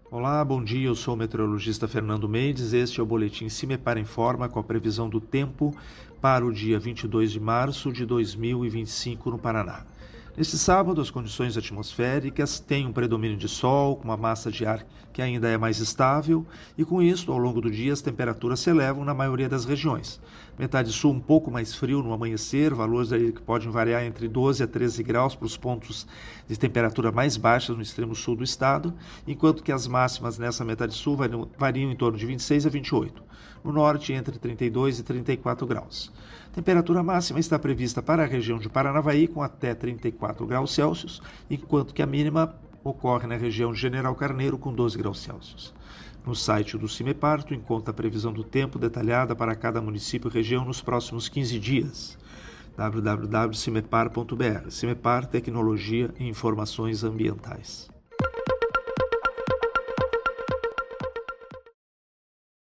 Olá, bom dia, eu sou o meteorologista Fernando Mendes, este é o boletim CIMEPAR Informa com a previsão do tempo para o dia 22 de março de 2025 no Paraná. Neste sábado, as condições atmosféricas têm um predomínio de sol, com uma massa de ar que ainda é mais estável, e com isso, ao longo do dia, as temperaturas se elevam na maioria das regiões. Metade sul um pouco mais frio no amanhecer, valores aí que podem variar entre 12 a 13 graus para os pontos de temperatura mais baixas no extremo sul do estado, enquanto que as máximas nessa metade sul variam em torno de 26 a 28. No norte, entre 32 e 34 graus. Temperatura máxima está prevista para a região de Paranavaí com até 34 graus Celsius, enquanto que a mínima ocorre na região de General Carneiro com 12 graus Celsius. No site do CIMEPAR, tu encontra a previsão do tempo detalhada para cada município e região nos próximos 15 dias. www.cimepar.br. CIMEPAR, Tecnologia e Informações Ambientais.